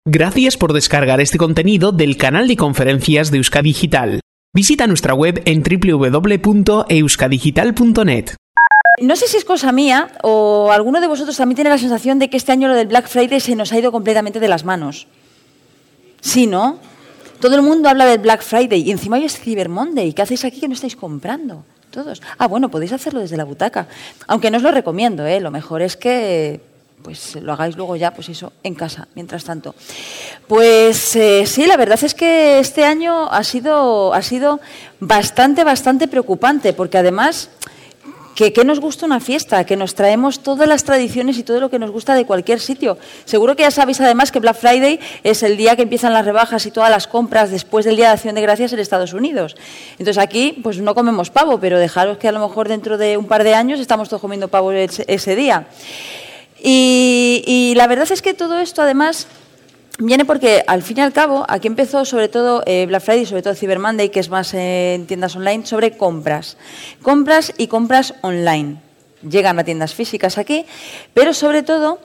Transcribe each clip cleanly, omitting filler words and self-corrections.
Gracias por descargar este contenido del canal de conferencias de Euskadi Digital. Visita nuestra web en www.euskadigital.net. No sé si es cosa mía o alguno de vosotros también tiene la sensación de que este año lo del Black Friday se nos ha ido completamente de las manos. Sí, ¿no? Todo el mundo habla del Black Friday y encima hoy es Cyber Monday. ¿Qué hacéis aquí que no estáis comprando? Todos. Bueno, podéis hacerlo desde la butaca. Aunque no os lo recomiendo, ¿eh? Lo mejor es que pues lo hagáis luego ya, pues eso, en casa, mientras tanto. Pues sí, la verdad es que este año ha sido bastante preocupante, porque además, ¿qué nos gusta una fiesta? Que nos traemos todas las tradiciones y todo lo que nos gusta de cualquier sitio. Seguro que ya sabéis además que Black Friday es el día que empiezan las rebajas y todas las compras después del Día de Acción de Gracias en Estados Unidos. Entonces aquí pues no comemos pavo, pero dejaros que a lo mejor dentro de un par de años estamos todos comiendo pavo ese día. Y la verdad es que todo esto además viene porque al fin y al cabo aquí empezó sobre todo Black Friday, sobre todo Cyber Monday, que es más en tiendas online, sobre compras y compras online. Llegan a tiendas físicas aquí, pero sobre todo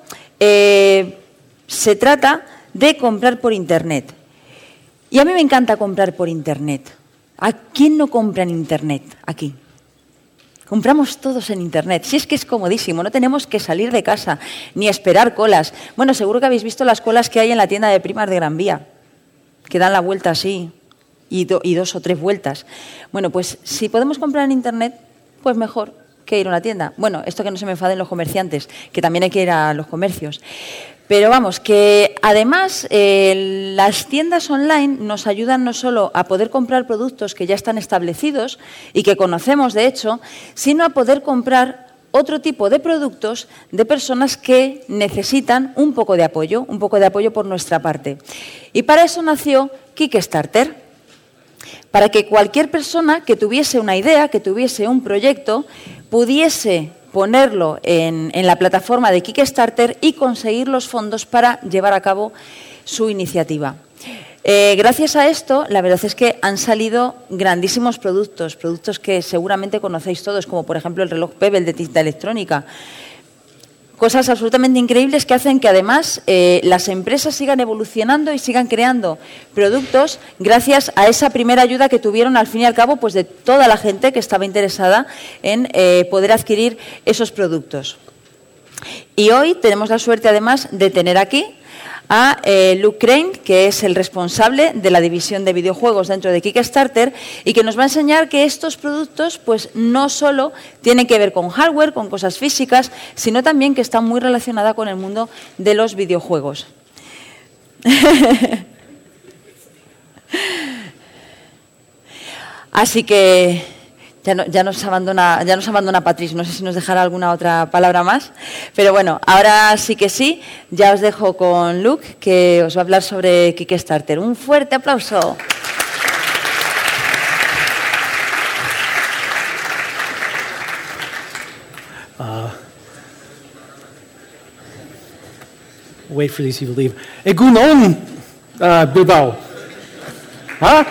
se trata de comprar por internet. Y a mí me encanta comprar por internet. ¿A quién no compra en internet aquí? Compramos todos en internet. Si es que es comodísimo, no tenemos que salir de casa ni esperar colas. Bueno, seguro que habéis visto las colas que hay en la tienda de Primark de Gran Vía, que dan la vuelta así y 2 o 3 vueltas. Bueno, pues si podemos comprar en internet, pues mejor que ir a una tienda. Bueno, esto que no se me enfaden los comerciantes, que también hay que ir a los comercios. Pero vamos, que además las tiendas online nos ayudan no solo a poder comprar productos que ya están establecidos y que conocemos de hecho, sino a poder comprar otro tipo de productos de personas que necesitan un poco de apoyo por nuestra parte. Y para eso nació Kickstarter, para que cualquier persona que tuviese una idea, que tuviese un proyecto, pudiese ponerlo en la plataforma de Kickstarter y conseguir los fondos para llevar a cabo su iniciativa. Gracias a esto, la verdad es que han salido grandísimos productos que seguramente conocéis todos, como por ejemplo el reloj Pebble de tinta electrónica. Cosas absolutamente increíbles que hacen que además las empresas sigan evolucionando y sigan creando productos gracias a esa primera ayuda que tuvieron al fin y al cabo pues de toda la gente que estaba interesada en poder adquirir esos productos. Y hoy tenemos la suerte además de tener aquí a Luke Crane, que es el responsable de la división de videojuegos dentro de Kickstarter y que nos va a enseñar que estos productos pues no solo tienen que ver con hardware, con cosas físicas, sino también que están muy relacionadas con el mundo de los videojuegos. Así que ya nos abandona Patrice, no sé si nos dejará alguna otra palabra más, pero bueno, ahora sí que sí, ya os dejo con Luke, que os va a hablar sobre Kickstarter. Un fuerte aplauso. Wait for these people to leave. Egunon, Bilbao. Huh?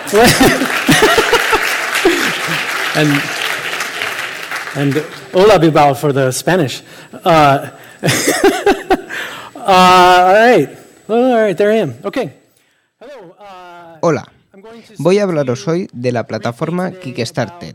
And hola Bilbao for the Spanish. All right, there I am. Okay. Hello. Hola, voy a hablaros hoy de la plataforma Kickstarter.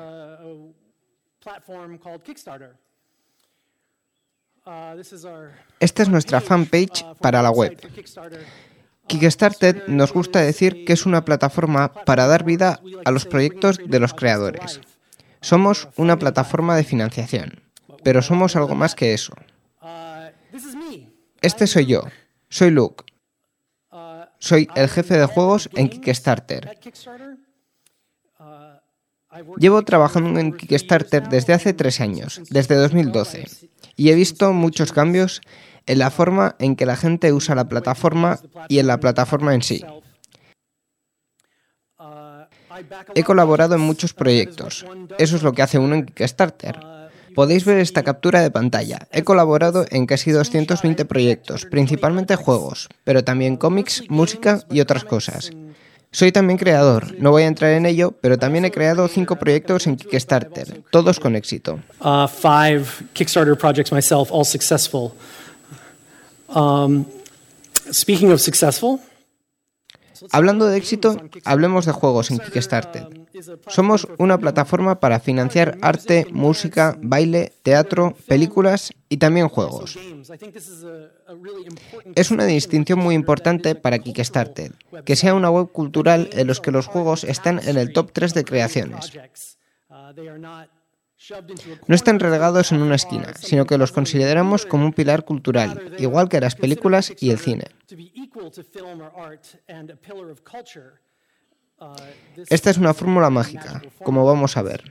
Esta es nuestra fanpage para la web. Kickstarter nos gusta decir que es una plataforma para dar vida a los proyectos de los creadores. Somos una plataforma de financiación, pero somos algo más que eso. Este soy yo, soy Luke. Soy el jefe de juegos en Kickstarter. Llevo trabajando en Kickstarter desde hace 3 años, desde 2012, y he visto muchos cambios en la forma en que la gente usa la plataforma y en la plataforma en sí. He colaborado en muchos proyectos. Eso es lo que hace uno en Kickstarter. Podéis ver esta captura de pantalla. He colaborado en casi 220 proyectos, principalmente juegos, pero también cómics, música y otras cosas. Soy también creador, no voy a entrar en ello, pero también he creado 5 proyectos en Kickstarter, todos con éxito. 5 Kickstarter projects myself, all successful. Speaking of successful, Hablando de éxito, hablemos de juegos en Kickstarter. Somos una plataforma para financiar arte, música, baile, teatro, películas y también juegos. Es una distinción muy importante para Kickstarter, que sea una web cultural en la que los juegos están en el top 3 de creaciones. No están relegados en una esquina, sino que los consideramos como un pilar cultural, igual que las películas y el cine. Esta es una fórmula mágica, como vamos a ver.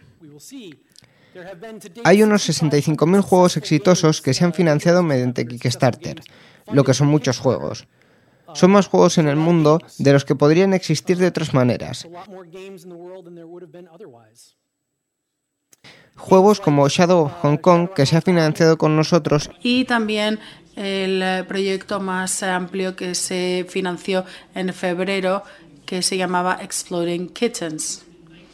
Hay unos 65.000 juegos exitosos que se han financiado mediante Kickstarter, lo que son muchos juegos. Son más juegos en el mundo de los que podrían existir de otras maneras. Juegos como Shadow of Hong Kong, que se ha financiado con nosotros, y también el proyecto más amplio que se financió en febrero, que se llamaba Exploding Kittens,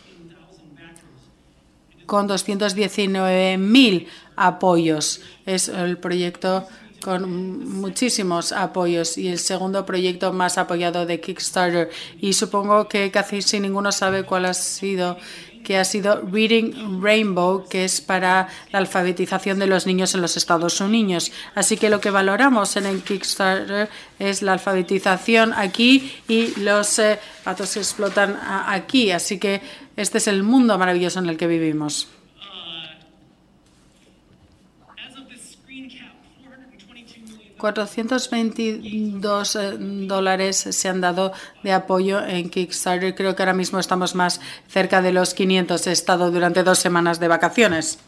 con 219.000 apoyos. Es el proyecto con muchísimos apoyos y el segundo proyecto más apoyado de Kickstarter. Y supongo que casi ninguno sabe cuál ha sido, que ha sido Reading Rainbow, que es para la alfabetización de los niños en los Estados Unidos. Así que lo que valoramos en el Kickstarter es la alfabetización aquí y los patos que explotan aquí. Así que este es el mundo maravilloso en el que vivimos. $422 se han dado de apoyo en Kickstarter. Creo que ahora mismo estamos más cerca de los 500. He estado durante 2 semanas de vacaciones.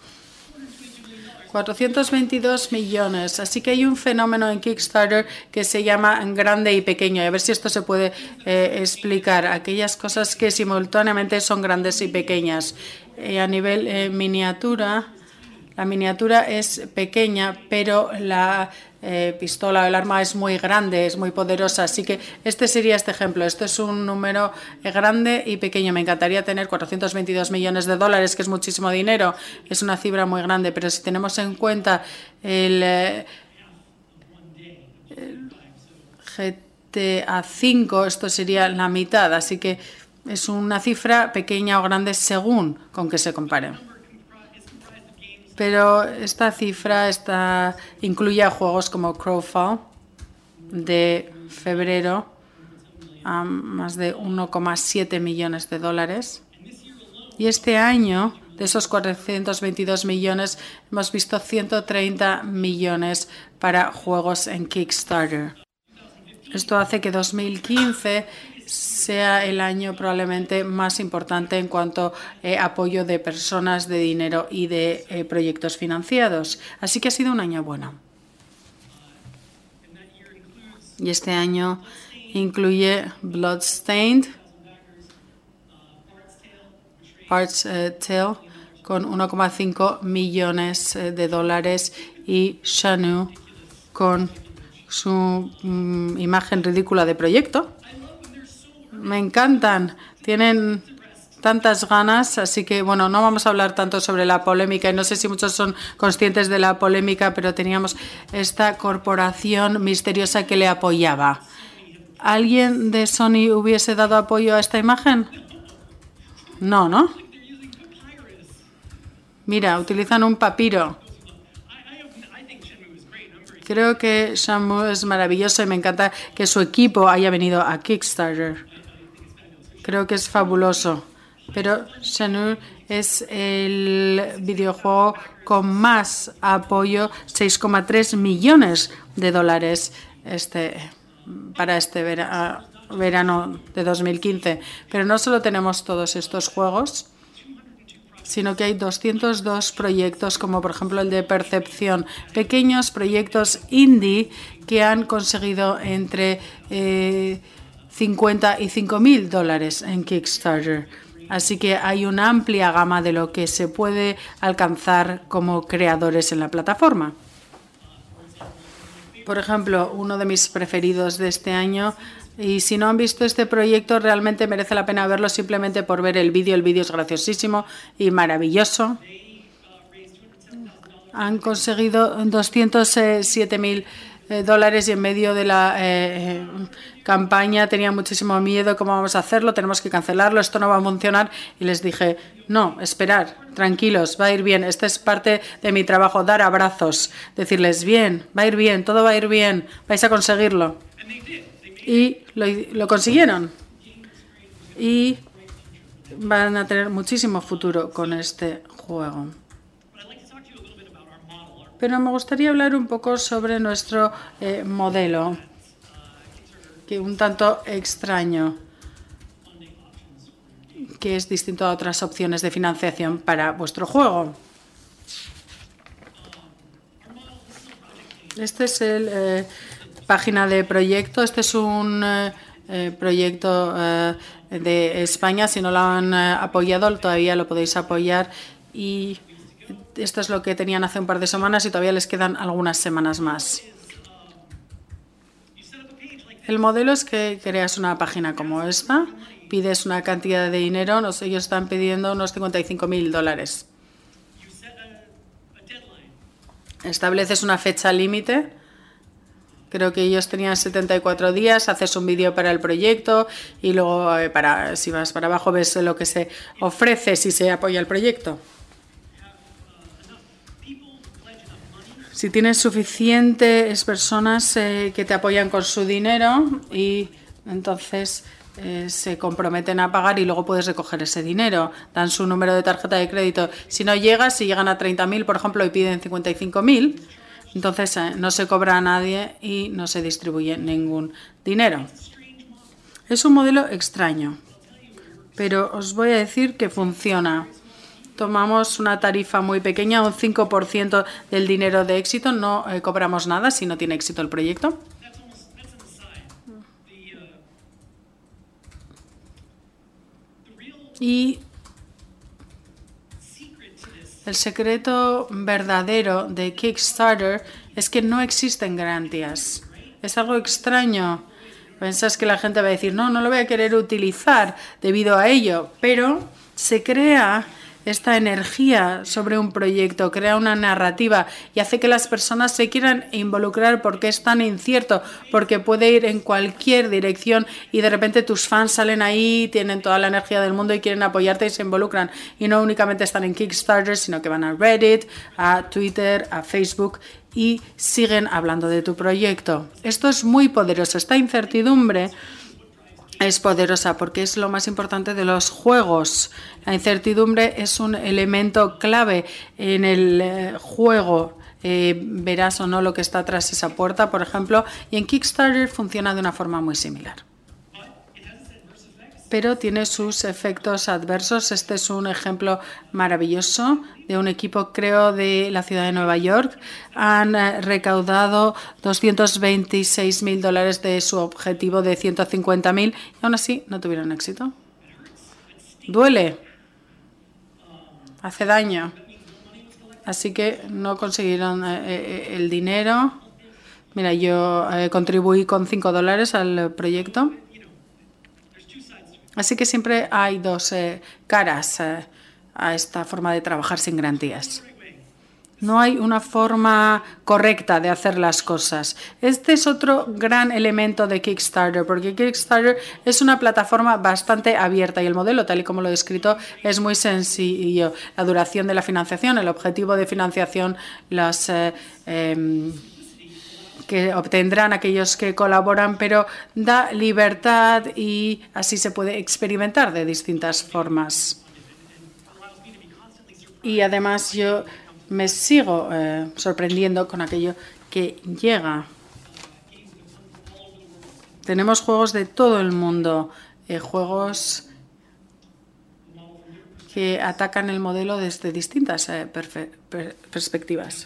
422 millones. Así que hay un fenómeno en Kickstarter que se llama grande y pequeño. Y a ver si esto se puede explicar. Aquellas cosas que simultáneamente son grandes y pequeñas. A nivel miniatura, la miniatura es pequeña, pero la pistola o el arma es muy grande, es muy poderosa. Así que este sería este ejemplo. Esto es un número grande y pequeño. Me encantaría tener $422 millones, que es muchísimo dinero. Es una cifra muy grande, pero si tenemos en cuenta el GTA V, esto sería la mitad. Así que es una cifra pequeña o grande según con que se compare. Pero esta cifra incluye a juegos como Crowfall de febrero a más de $1,7 millones. Y este año, de esos 422 millones, hemos visto 130 millones para juegos en Kickstarter. Esto hace que 2015 sea el año probablemente más importante en cuanto a apoyo de personas, de dinero y de proyectos financiados. Así que ha sido un año bueno. Y este año incluye Bloodstained, Bard's Tale, con $1,5 millones y Shanu con su imagen ridícula de proyecto. Me encantan, tienen tantas ganas, así que bueno, no vamos a hablar tanto sobre la polémica y no sé si muchos son conscientes de la polémica, pero teníamos esta corporación misteriosa que le apoyaba. ¿Alguien de Sony hubiese dado apoyo a esta imagen? No, ¿no? Mira, utilizan un papiro. Creo que Shenmue es maravilloso y me encanta que su equipo haya venido a Kickstarter. Creo que es fabuloso. Pero Shenmue es el videojuego con más apoyo, $6,3 millones para este verano de 2015. Pero no solo tenemos todos estos juegos, sino que hay 202 proyectos, como por ejemplo el de Percepción, pequeños proyectos indie que han conseguido entre $50 y $5.000 en Kickstarter. Así que hay una amplia gama de lo que se puede alcanzar como creadores en la plataforma. Por ejemplo, uno de mis preferidos de este año, y si no han visto este proyecto, realmente merece la pena verlo simplemente por ver el vídeo. El vídeo es graciosísimo y maravilloso. Han conseguido $207.000 dólares y en medio de la campaña tenía muchísimo miedo. ¿Cómo vamos a hacerlo? Tenemos que cancelarlo, esto no va a funcionar. Y les dije, no, esperar, tranquilos, va a ir bien. Esta es parte de mi trabajo, dar abrazos, decirles, bien, va a ir bien, todo va a ir bien, vais a conseguirlo. Y lo consiguieron. Y van a tener muchísimo futuro con este juego. Pero me gustaría hablar un poco sobre nuestro modelo, que un tanto extraño, que es distinto a otras opciones de financiación para vuestro juego. Este es el página de proyecto. Este es un proyecto de España. Si no lo han apoyado, todavía lo podéis apoyar. Y esto es lo que tenían hace un par de semanas y todavía les quedan algunas semanas más. El modelo es que creas una página como esta, pides una cantidad de dinero, ellos están pidiendo unos $55.000. Estableces una fecha límite. Creo que ellos tenían 74 días, haces un vídeo para el proyecto y luego, si vas para abajo, ves lo que se ofrece si se apoya el proyecto. Si tienes suficientes personas que te apoyan con su dinero y entonces se comprometen a pagar y luego puedes recoger ese dinero, dan su número de tarjeta de crédito. Si no llegas, si llegan a 30.000, por ejemplo, y piden 55.000, entonces no se cobra a nadie y no se distribuye ningún dinero. Es un modelo extraño, pero os voy a decir que funciona. Tomamos una tarifa muy pequeña, un 5% del dinero de éxito. No cobramos nada si no tiene éxito el proyecto. Y el secreto verdadero de Kickstarter es que no existen garantías. Es algo extraño. Piensas que la gente va a decir, no lo voy a querer utilizar debido a ello, pero se crea esta energía sobre un proyecto, crea una narrativa y hace que las personas se quieran involucrar porque es tan incierto, porque puede ir en cualquier dirección y de repente tus fans salen ahí, tienen toda la energía del mundo y quieren apoyarte y se involucran. Y no únicamente están en Kickstarter, sino que van a Reddit, a Twitter, a Facebook y siguen hablando de tu proyecto. Esto es muy poderoso. Esta incertidumbre es poderosa porque es lo más importante de los juegos. La incertidumbre es un elemento clave en el juego. Verás o no lo que está tras esa puerta, por ejemplo, y en Kickstarter funciona de una forma muy similar. Pero tiene sus efectos adversos. Este es un ejemplo maravilloso de un equipo, creo, de la ciudad de Nueva York. Han recaudado $226.000 de su objetivo de 150.000 y aún así no tuvieron éxito. Duele. Hace daño. Así que no consiguieron el dinero. Mira, yo contribuí con $5 al proyecto. Así que siempre hay dos caras a esta forma de trabajar sin garantías. No hay una forma correcta de hacer las cosas. Este es otro gran elemento de Kickstarter, porque Kickstarter es una plataforma bastante abierta y el modelo, tal y como lo he descrito, es muy sencillo. La duración de la financiación, el objetivo de financiación, las que obtendrán aquellos que colaboran, pero da libertad y así se puede experimentar de distintas formas. Y además yo me sigo sorprendiendo con aquello que llega. Tenemos juegos de todo el mundo, juegos que atacan el modelo desde distintas perspectivas.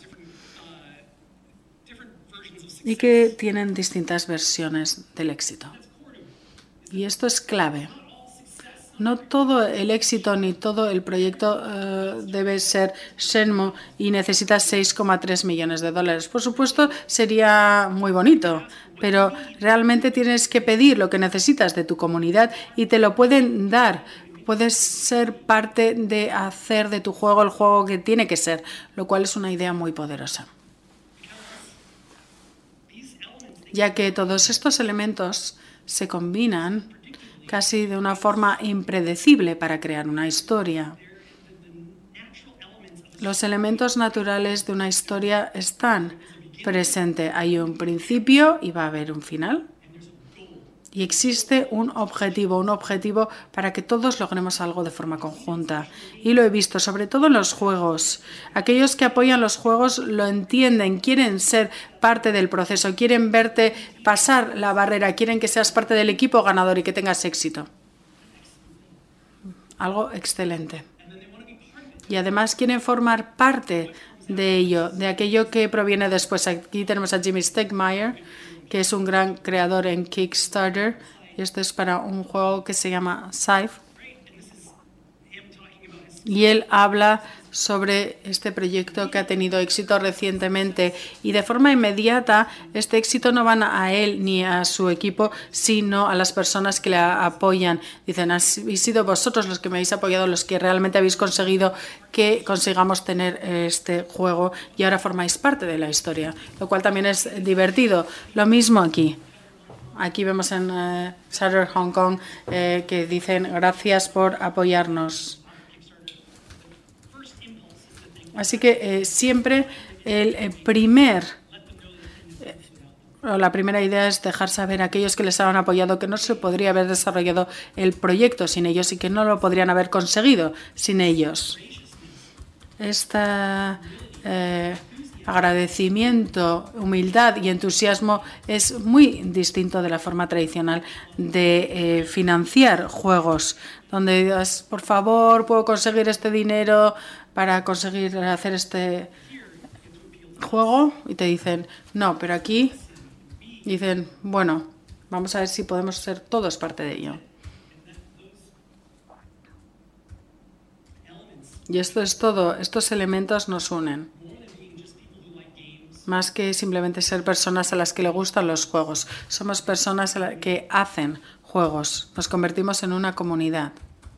Y que tienen distintas versiones del éxito. Y esto es clave. No todo el éxito ni todo el proyecto debe ser Shenmue y necesita $6,3 millones. Por supuesto, sería muy bonito, pero realmente tienes que pedir lo que necesitas de tu comunidad y te lo pueden dar. Puedes ser parte de hacer de tu juego el juego que tiene que ser, lo cual es una idea muy poderosa. ya que todos estos elementos se combinan casi de una forma impredecible para crear una historia. Los elementos naturales de una historia están presentes. Hay un principio y va a haber un final. Y existe un objetivo para que todos logremos algo de forma conjunta. Y lo he visto, sobre todo en los juegos. Aquellos que apoyan los juegos lo entienden, quieren ser parte del proceso, quieren verte pasar la barrera, quieren que seas parte del equipo ganador y que tengas éxito. Algo excelente. Y además quieren formar parte de ello, de aquello que proviene después. Aquí tenemos a Jimmy Stegmaier, que es un gran creador en Kickstarter, y esto es para un juego que se llama Scythe. Y él habla sobre este proyecto que ha tenido éxito recientemente y de forma inmediata este éxito no va a él ni a su equipo, sino a las personas que le apoyan. Dicen, habéis sido vosotros los que me habéis apoyado, los que realmente habéis conseguido que consigamos tener este juego y ahora formáis parte de la historia, lo cual también es divertido. Lo mismo aquí. Aquí vemos en Shutter Hong Kong que dicen gracias por apoyarnos. Así que siempre la primera idea es dejar saber a aquellos que les han apoyado que no se podría haber desarrollado el proyecto sin ellos y que no lo podrían haber conseguido sin ellos. Agradecimiento, humildad y entusiasmo es muy distinto de la forma tradicional de financiar juegos, donde digas, por favor, puedo conseguir este dinero para conseguir hacer este juego, y te dicen, no, pero aquí dicen, bueno, vamos a ver si podemos ser todos parte de ello. Y esto es todo, estos elementos nos unen. Más que simplemente ser personas a las que le gustan los juegos. Somos personas que hacen juegos. Nos convertimos en una comunidad.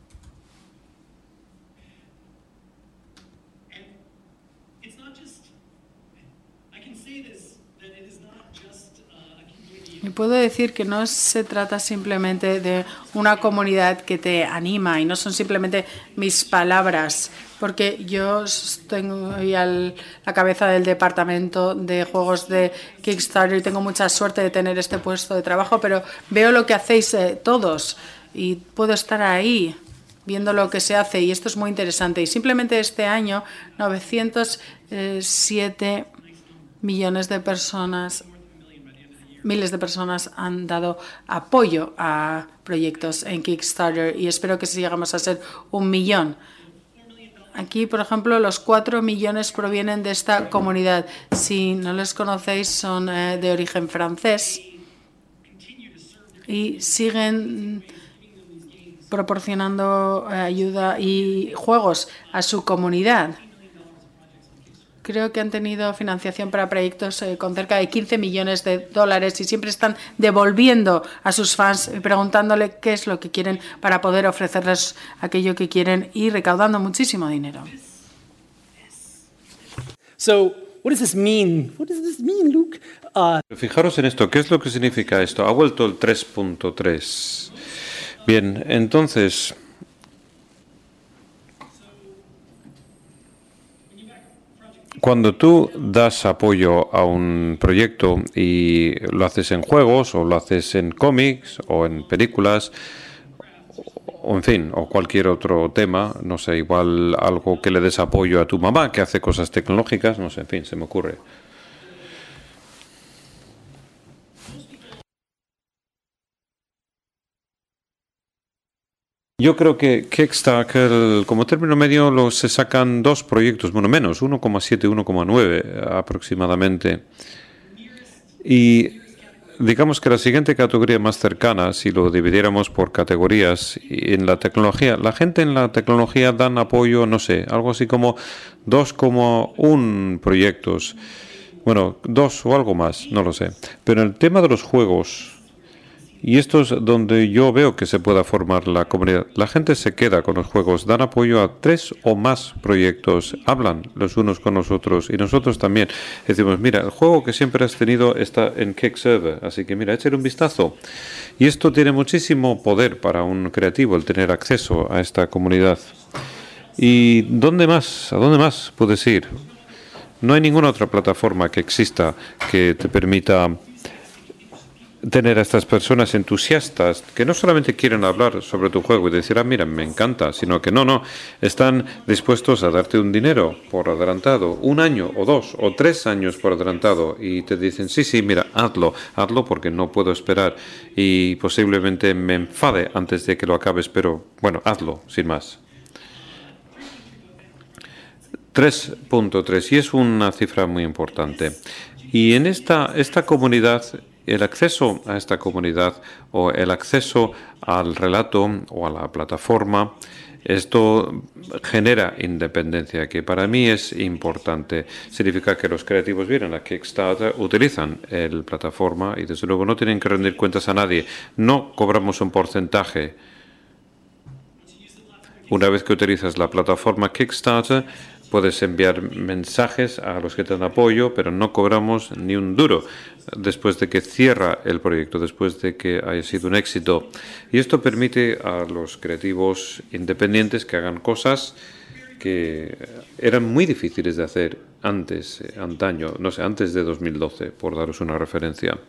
Y puedo decir que no se trata simplemente de una comunidad que te anima y no son simplemente mis palabras, porque yo estoy a la cabeza del departamento de juegos de Kickstarter y tengo mucha suerte de tener este puesto de trabajo, pero veo lo que hacéis todos y puedo estar ahí viendo lo que se hace y esto es muy interesante. Y simplemente este año 907 millones de personas, miles de personas han dado apoyo a proyectos en Kickstarter y espero que si llegamos a ser 1 millón. Aquí, por ejemplo, los 4 millones provienen de esta comunidad. Si no les conocéis, son de origen francés y siguen proporcionando ayuda y juegos a su comunidad. Creo que han tenido financiación para proyectos con cerca de 15 millones de dólares y siempre están devolviendo a sus fans y preguntándole qué es lo que quieren para poder ofrecerles aquello que quieren y recaudando muchísimo dinero. So, what does this mean? What does this mean, Luke? Fijaros en esto, ¿qué es lo que significa esto? Ha vuelto el 3.3. Bien, entonces, cuando tú das apoyo a un proyecto y lo haces en juegos o lo haces en cómics o en películas o en fin, o cualquier otro tema, no sé, igual algo que le des apoyo a tu mamá que hace cosas tecnológicas, no sé, en fin, se me ocurre. Yo creo que Kickstarter, como término medio, se sacan 2 proyectos, bueno, menos, 1,7, 1,9 aproximadamente. Y digamos que la siguiente categoría más cercana, si lo dividiéramos por categorías en la tecnología, la gente en la tecnología dan apoyo, no sé, algo así como 2,1 proyectos. Bueno, 2 o algo más, no lo sé. Pero en el tema de los juegos, Y esto es donde yo veo que se pueda formar la comunidad. La gente se queda con los juegos, dan apoyo a 3 o más proyectos, hablan los unos con los otros y nosotros también. Decimos, mira, el juego que siempre has tenido está en Kickserver, así que mira, échale un vistazo. Y esto tiene muchísimo poder para un creativo, el tener acceso a esta comunidad. ¿Y dónde más? ¿A dónde más puedes ir? No hay ninguna otra plataforma que exista que te permita tener a estas personas entusiastas que no solamente quieren hablar sobre tu juego y decir, mira, me encanta, sino que no, están dispuestos a darte un dinero por adelantado, 1 año o 2 o 3 años por adelantado, y te dicen, sí, mira, hazlo porque no puedo esperar y posiblemente me enfade antes de que lo acabes, pero bueno, hazlo, sin más. 3.3, y es una cifra muy importante. Y en esta comunidad, el acceso a esta comunidad o el acceso al relato o a la plataforma, esto genera independencia, que para mí es importante. Significa que los creativos vienen a Kickstarter, utilizan la plataforma y desde luego no tienen que rendir cuentas a nadie. No cobramos un porcentaje. Una vez que utilizas la plataforma Kickstarter, puedes enviar mensajes a los que te dan apoyo, pero no cobramos ni un duro después de que cierra el proyecto, después de que haya sido un éxito. Y esto permite a los creativos independientes que hagan cosas que eran muy difíciles de hacer antaño, no sé, antes de 2012, por daros una referencia.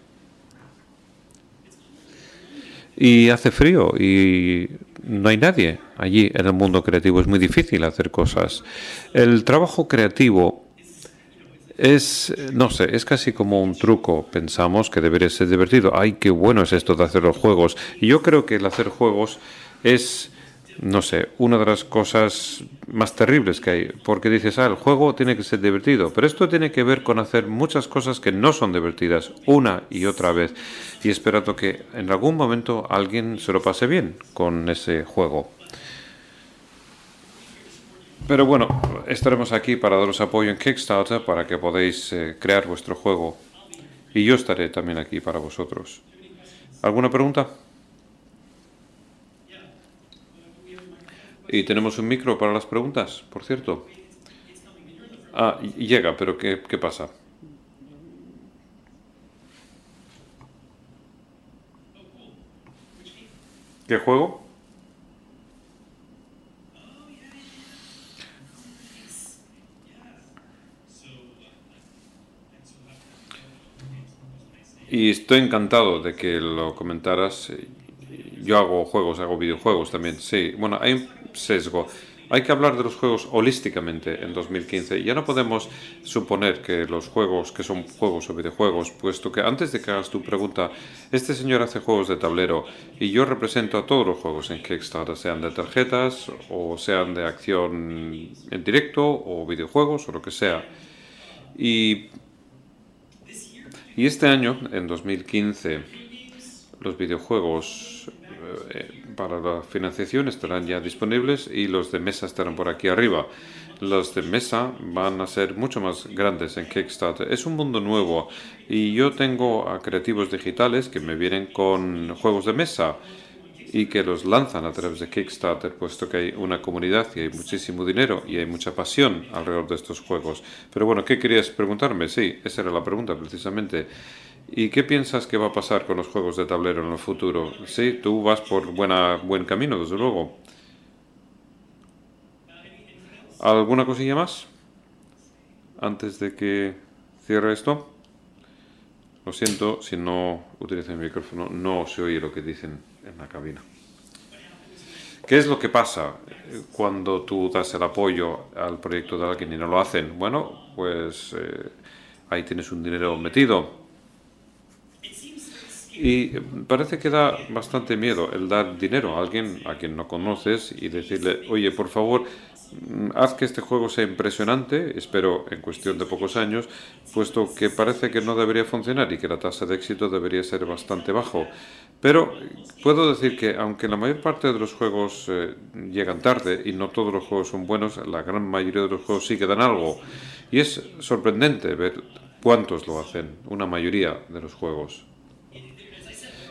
Y hace frío y no hay nadie allí en el mundo creativo. Es muy difícil hacer cosas. El trabajo creativo es, no sé, es casi como un truco. Pensamos que debería ser divertido. ¡Ay, qué bueno es esto de hacer los juegos! Y yo creo que el hacer juegos es, no sé, una de las cosas más terribles que hay. Porque dices, el juego tiene que ser divertido. Pero esto tiene que ver con hacer muchas cosas que no son divertidas una y otra vez. Y esperando que en algún momento alguien se lo pase bien con ese juego. Pero bueno, estaremos aquí para daros apoyo en Kickstarter para que podáis crear vuestro juego. Y yo estaré también aquí para vosotros. ¿Alguna pregunta? Y tenemos un micro para las preguntas, por cierto. Llega, pero ¿qué pasa? ¿Qué juego? Y estoy encantado de que lo comentaras. Yo hago juegos, hago videojuegos también. Sí, bueno, hay un sesgo. Hay que hablar de los juegos holísticamente en 2015. Ya no podemos suponer que los juegos, que son juegos o videojuegos, puesto que antes de que hagas tu pregunta, este señor hace juegos de tablero y yo represento a todos los juegos en Kickstarter, sean de tarjetas o sean de acción en directo o videojuegos o lo que sea. Y este año, en 2015, los videojuegos para la financiación estarán ya disponibles y los de mesa estarán por aquí arriba. Los de mesa van a ser mucho más grandes en Kickstarter. Es un mundo nuevo y yo tengo a creativos digitales que me vienen con juegos de mesa y que los lanzan a través de Kickstarter, puesto que hay una comunidad y hay muchísimo dinero y hay mucha pasión alrededor de estos juegos. Pero bueno, ¿qué querías preguntarme? Sí, esa era la pregunta precisamente. ¿Y qué piensas que va a pasar con los juegos de tablero en el futuro? Sí, tú vas por buen camino, desde luego. ¿Alguna cosilla más? Antes de que cierre esto. Lo siento, si no utilizo el micrófono, no se oye lo que dicen en la cabina. ¿Qué es lo que pasa cuando tú das el apoyo al proyecto de alguien y no lo hacen? Bueno, pues ahí tienes un dinero metido. Y parece que da bastante miedo el dar dinero a alguien a quien no conoces y decirle, oye, por favor, haz que este juego sea impresionante, espero en cuestión de pocos años, puesto que parece que no debería funcionar y que la tasa de éxito debería ser bastante bajo. Pero puedo decir que aunque la mayor parte de los juegos llegan tarde y no todos los juegos son buenos, la gran mayoría de los juegos sí que dan algo. Y es sorprendente ver cuántos lo hacen, una mayoría de los juegos.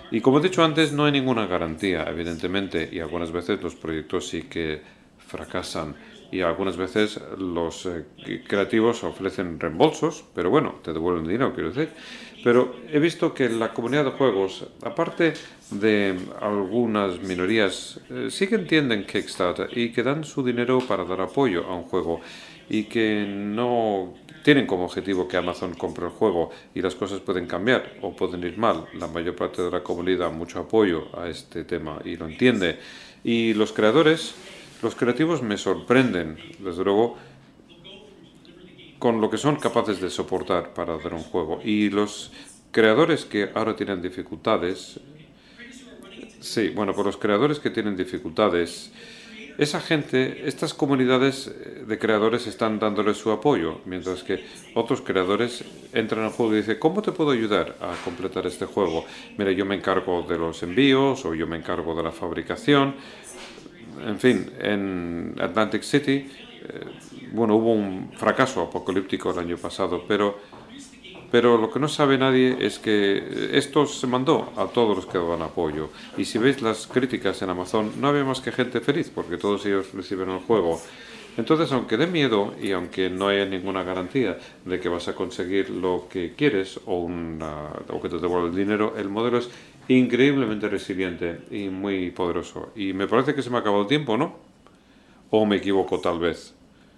Y como he dicho antes, no hay ninguna garantía, evidentemente, y algunas veces los proyectos sí que fracasan. Y algunas veces los creativos ofrecen reembolsos, pero bueno, te devuelven dinero, quiero decir. Pero he visto que la comunidad de juegos, aparte de algunas minorías, sí que entienden Kickstarter y que dan su dinero para dar apoyo a un juego y que no tienen como objetivo que Amazon compre el juego y las cosas pueden cambiar o pueden ir mal. La mayor parte de la comunidad da mucho apoyo a este tema y lo entiende. Y los creadores, los creativos me sorprenden, desde luego, con lo que son capaces de soportar para hacer un juego. Y los creadores que ahora tienen dificultades, sí, bueno, por los creadores que tienen dificultades, esa gente, estas comunidades de creadores están dándoles su apoyo, mientras que otros creadores entran al juego y dicen, ¿cómo te puedo ayudar a completar este juego? Mira, yo me encargo de los envíos o yo me encargo de la fabricación. En fin, en Atlantic City, bueno, hubo un fracaso apocalíptico el año pasado, pero lo que no sabe nadie es que esto se mandó a todos los que daban apoyo. Y si veis las críticas en Amazon, no había más que gente feliz, porque todos ellos reciben el juego. Entonces, aunque dé miedo y aunque no haya ninguna garantía de que vas a conseguir lo que quieres o que te devuelva el dinero, el modelo es increíblemente resiliente y muy poderoso. Y me parece que se me ha acabado el tiempo, ¿no? ¿O me equivoco tal vez?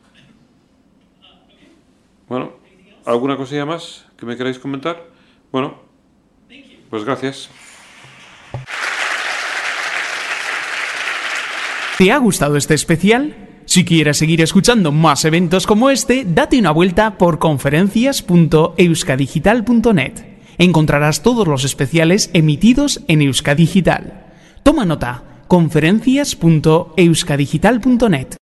Bueno, ¿alguna cosilla más que me queráis comentar? Bueno, pues gracias. ¿Te ha gustado este especial? Si quieres seguir escuchando más eventos como este, date una vuelta por conferencias.euskadigital.net. Encontrarás todos los especiales emitidos en Euskadigital. Toma nota, conferencias.euskadigital.net.